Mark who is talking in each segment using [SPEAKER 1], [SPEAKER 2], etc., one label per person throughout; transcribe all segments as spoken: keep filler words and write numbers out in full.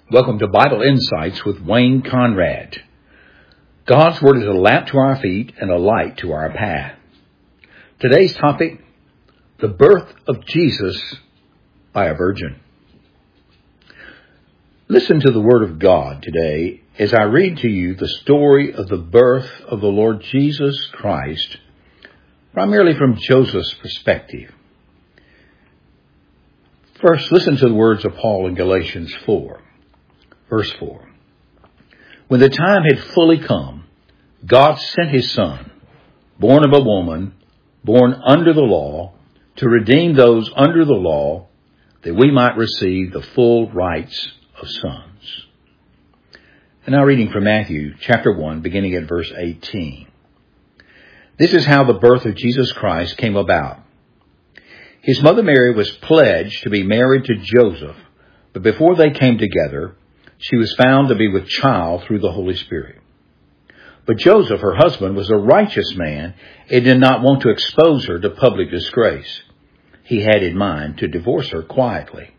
[SPEAKER 1] Welcome to Bible Insights with Wayne Conrad. God's Word is a lamp to our feet and a light to our path. Today's topic, the birth of Jesus by a virgin. Listen to the Word of God today as I read to you the story of the birth of the Lord Jesus Christ, primarily from Joseph's perspective. First, listen to the words of Paul in Galatians four. Verse four. When the time had fully come, God sent his Son, born of a woman, born under the law, to redeem those under the law, that we might receive the full rights of sons. And now reading from Matthew chapter one, beginning at verse eighteen. This is how the birth of Jesus Christ came about. His mother Mary was pledged to be married to Joseph, but before they came together, she was found to be with child through the Holy Spirit. But Joseph, her husband, was a righteous man and did not want to expose her to public disgrace. He had in mind to divorce her quietly.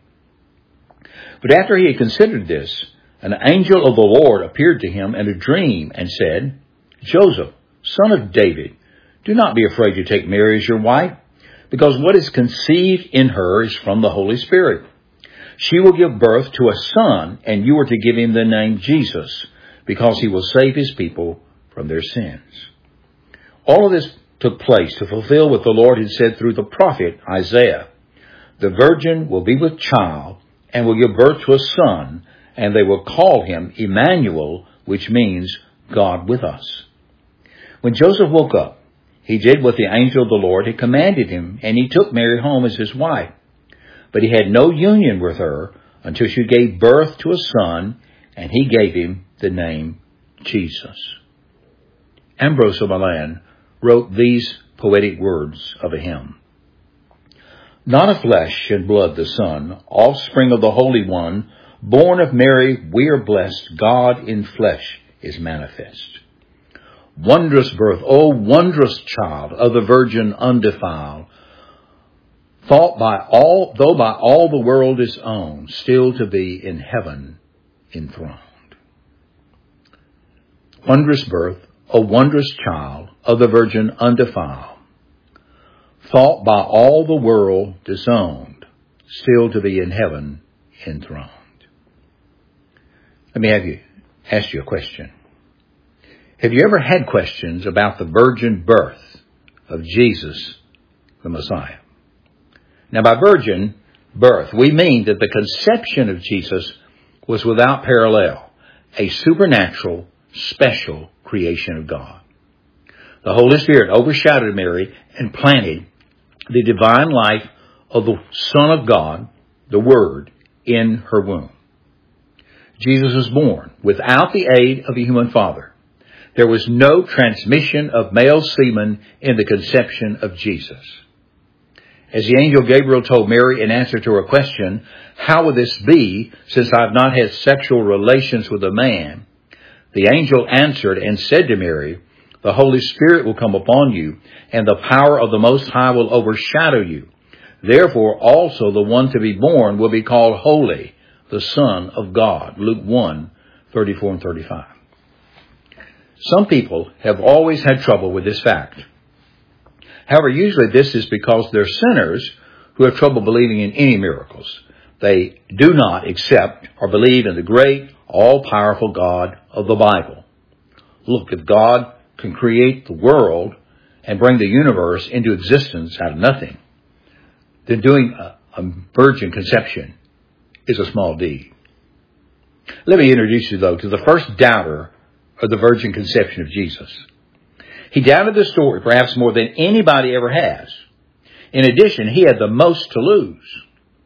[SPEAKER 1] But after he had considered this, an angel of the Lord appeared to him in a dream and said, Joseph, son of David, do not be afraid to take Mary as your wife, because what is conceived in her is from the Holy Spirit. She will give birth to a son, and you are to give him the name Jesus, because he will save his people from their sins. All of this took place to fulfill what the Lord had said through the prophet Isaiah. The virgin will be with child and will give birth to a son, and they will call him Emmanuel, which means God with us. When Joseph woke up, he did what the angel of the Lord had commanded him, and he took Mary home as his wife. But he had no union with her until she gave birth to a son, and he gave him the name Jesus. Ambrose of Milan wrote these poetic words of a hymn. Not of flesh and blood the Son, offspring of the Holy One, born of Mary, we are blessed, God in flesh is manifest. Wondrous birth, O wondrous child of the Virgin undefiled, thought by all, though by all the world is owned, still to be in heaven enthroned. Wondrous birth, a wondrous child of the Virgin undefiled, thought by all the world disowned, still to be in heaven enthroned. Let me have you ask you a question. Have you ever had questions about the virgin birth of Jesus, the Messiah? Now, by virgin birth, we mean that the conception of Jesus was without parallel, a supernatural, special creation of God. The Holy Spirit overshadowed Mary and planted the divine life of the Son of God, the Word, in her womb. Jesus was born without the aid of a human father. There was no transmission of male semen in the conception of Jesus. As the angel Gabriel told Mary in answer to her question, how will this be since I have not had sexual relations with a man? The angel answered and said to Mary, the Holy Spirit will come upon you, and the power of the Most High will overshadow you. Therefore also the one to be born will be called Holy, the Son of God. Luke one, thirty-four and thirty-five. Some people have always had trouble with this fact. However, usually this is because they're sinners who have trouble believing in any miracles. They do not accept or believe in the great, all-powerful God of the Bible. Look, if God can create the world and bring the universe into existence out of nothing, then doing a, a virgin conception is a small deed. Let me introduce you, though, to the first doubter of the virgin conception of Jesus. He doubted the story perhaps more than anybody ever has. In addition, he had the most to lose.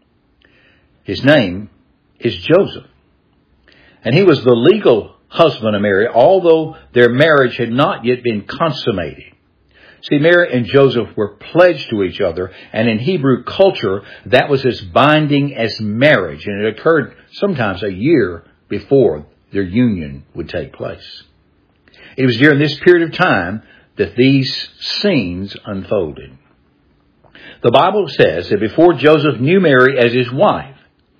[SPEAKER 1] His name is Joseph. And he was the legal husband of Mary, although their marriage had not yet been consummated. See, Mary and Joseph were pledged to each other, and in Hebrew culture, that was as binding as marriage, and it occurred sometimes a year before their union would take place. It was during this period of time that these scenes unfolded. The Bible says that before Joseph knew Mary as his wife,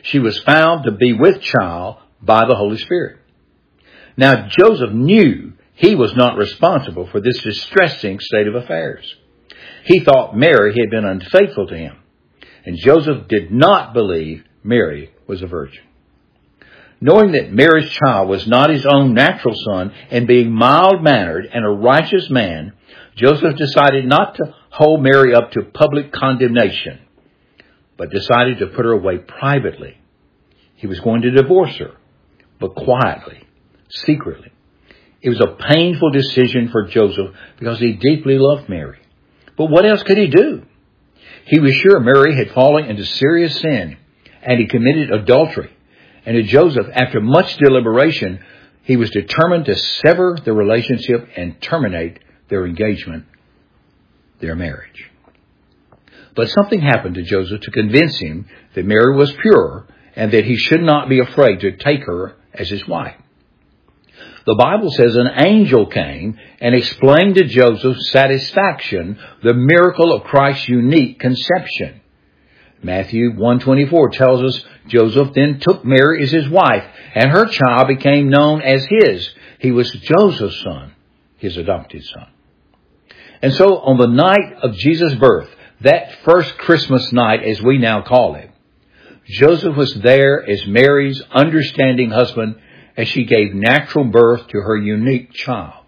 [SPEAKER 1] she was found to be with child by the Holy Spirit. Now, Joseph knew he was not responsible for this distressing state of affairs. He thought Mary had been unfaithful to him, and Joseph did not believe Mary was a virgin. Knowing that Mary's child was not his own natural son, and being mild-mannered and a righteous man, Joseph decided not to hold Mary up to public condemnation, but decided to put her away privately. He was going to divorce her, but quietly, secretly. It was a painful decision for Joseph because he deeply loved Mary. But what else could he do? He was sure Mary had fallen into serious sin, and he committed adultery. And to Joseph, after much deliberation, he was determined to sever the relationship and terminate their engagement, their marriage. But something happened to Joseph to convince him that Mary was pure and that he should not be afraid to take her as his wife. The Bible says an angel came and explained to Joseph's satisfaction the miracle of Christ's unique conception. Matthew one twenty-four tells us Joseph then took Mary as his wife, and her child became known as his. He was Joseph's son, his adopted son. And so on the night of Jesus' birth, that first Christmas night as we now call it, Joseph was there as Mary's understanding husband as she gave natural birth to her unique child.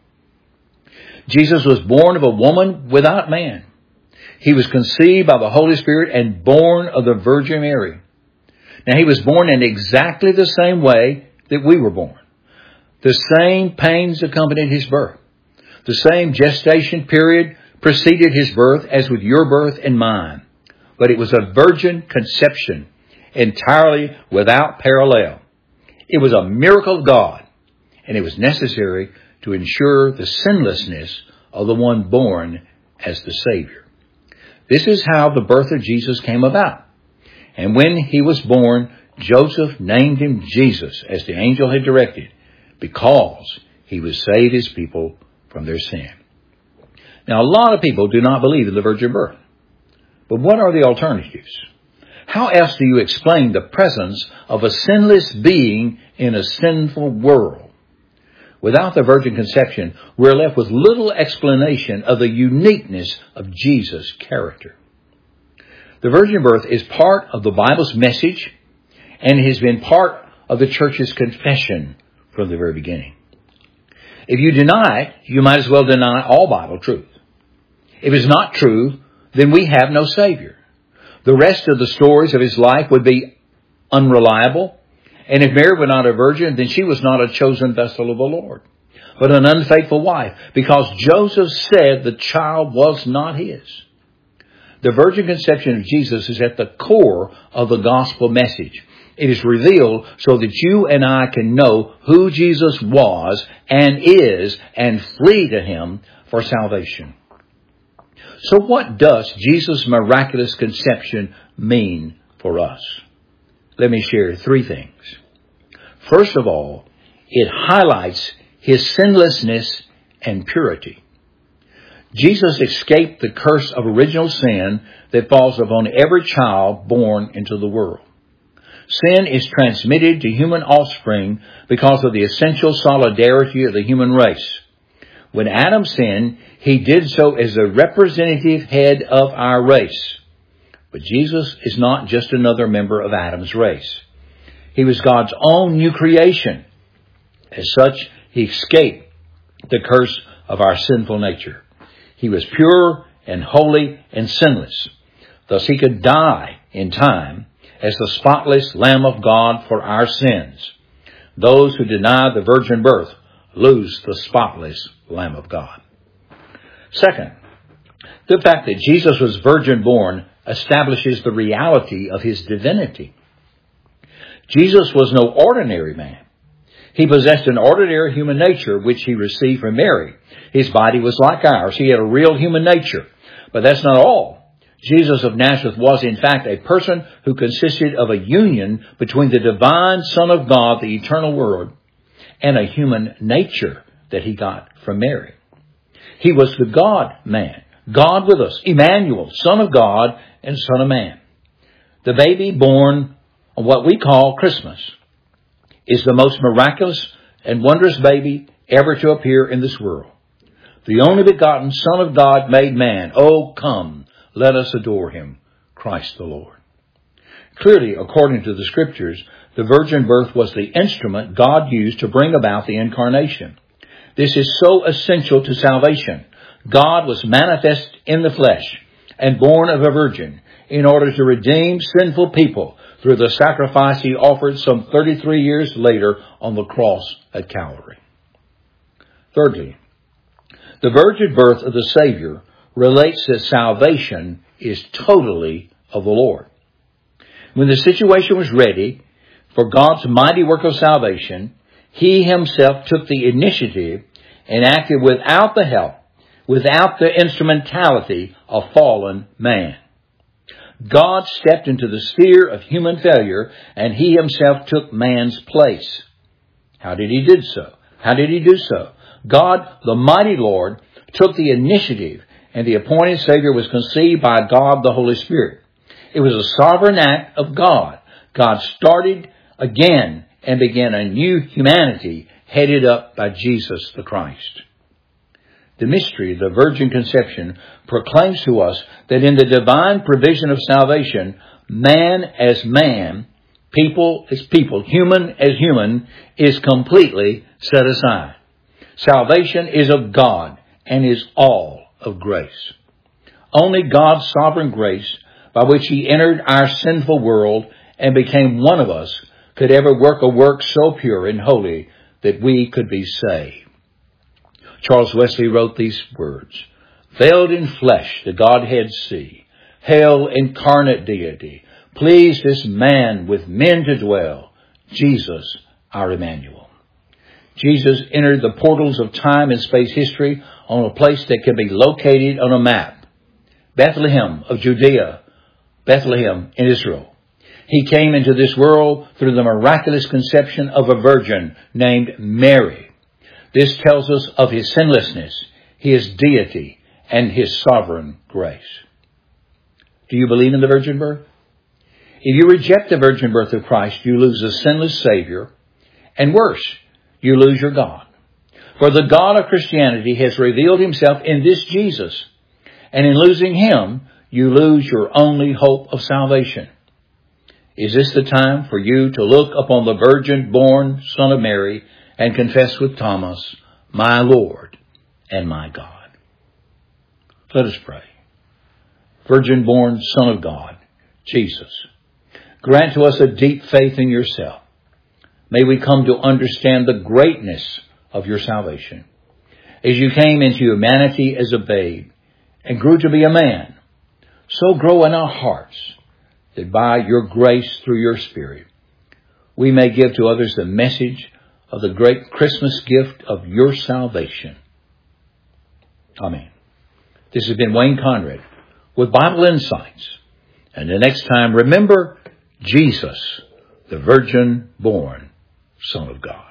[SPEAKER 1] Jesus was born of a woman without man. He was conceived by the Holy Spirit and born of the Virgin Mary. Now, he was born in exactly the same way that we were born. The same pains accompanied his birth. The same gestation period preceded his birth as with your birth and mine. But it was a virgin conception, entirely without parallel. It was a miracle of God, and it was necessary to ensure the sinlessness of the one born as the Savior. This is how the birth of Jesus came about. And when he was born, Joseph named him Jesus, as the angel had directed, because he would save his people from their sin. Now, a lot of people do not believe in the virgin birth. But what are the alternatives? How else do you explain the presence of a sinless being in a sinful world? Without the virgin conception, we're left with little explanation of the uniqueness of Jesus' character. The virgin birth is part of the Bible's message, and it has been part of the church's confession from the very beginning. If you deny it, you might as well deny all Bible truth. If it's not true, then we have no Savior. The rest of the stories of his life would be unreliable. And if Mary were not a virgin, then she was not a chosen vessel of the Lord, but an unfaithful wife, because Joseph said the child was not his. The virgin conception of Jesus is at the core of the gospel message. It is revealed so that you and I can know who Jesus was and is and flee to him for salvation. So what does Jesus' miraculous conception mean for us? Let me share three things. First of all, it highlights his sinlessness and purity. Jesus escaped the curse of original sin that falls upon every child born into the world. Sin is transmitted to human offspring because of the essential solidarity of the human race. When Adam sinned, he did so as the representative head of our race. But Jesus is not just another member of Adam's race. He was God's own new creation. As such, he escaped the curse of our sinful nature. He was pure and holy and sinless. Thus he could die in time as the spotless Lamb of God for our sins. Those who deny the virgin birth lose the spotless Lamb of God. Second, the fact that Jesus was virgin born establishes the reality of his divinity. Jesus was no ordinary man. He possessed an ordinary human nature, which he received from Mary. His body was like ours. He had a real human nature. But that's not all. Jesus of Nazareth was, in fact, a person who consisted of a union between the divine Son of God, the eternal Word, and a human nature that he got from Mary. He was the God-man, God with us, Emmanuel, Son of God and Son of Man. The baby born on what we call Christmas, is the most miraculous and wondrous baby ever to appear in this world. The only begotten Son of God made man. Oh, come, let us adore him, Christ the Lord. Clearly, according to the Scriptures, the virgin birth was the instrument God used to bring about the incarnation. This is so essential to salvation. God was manifest in the flesh and born of a virgin in order to redeem sinful people through the sacrifice he offered some thirty-three years later on the cross at Calvary. Thirdly, the virgin birth of the Savior relates that salvation is totally of the Lord. When the situation was ready for God's mighty work of salvation, he himself took the initiative and acted without the help, without the instrumentality of fallen man. God stepped into the sphere of human failure, and he himself took man's place. How did he do so? How did he do so? God, the mighty Lord, took the initiative, and the appointed Savior was conceived by God the Holy Spirit. It was a sovereign act of God. God started again and began a new humanity headed up by Jesus the Christ. The mystery of the virgin conception proclaims to us that in the divine provision of salvation, man as man, people as people, human as human, is completely set aside. Salvation is of God and is all of grace. Only God's sovereign grace, by which he entered our sinful world and became one of us, could ever work a work so pure and holy that we could be saved. Charles Wesley wrote these words, "Veiled in flesh the Godhead see, hail incarnate deity, pleased as man with men to dwell, Jesus our Emmanuel." Jesus entered the portals of time and space history on a place that can be located on a map. Bethlehem of Judea, Bethlehem in Israel. He came into this world through the miraculous conception of a virgin named Mary. This tells us of his sinlessness, his deity, and his sovereign grace. Do you believe in the virgin birth? If you reject the virgin birth of Christ, you lose a sinless Savior, and worse, you lose your God. For the God of Christianity has revealed himself in this Jesus, and in losing him, you lose your only hope of salvation. Is this the time for you to look upon the virgin-born Son of Mary and confess with Thomas, "My Lord and my God"? Let us pray. Virgin-born Son of God, Jesus, grant to us a deep faith in yourself. May we come to understand the greatness of your salvation. As you came into humanity as a babe and grew to be a man, so grow in our hearts that by your grace through your Spirit, we may give to others the message of the great Christmas gift of your salvation. Amen. This has been Wayne Conrad with Bible Insights. And the next time, remember Jesus, the virgin-born Son of God.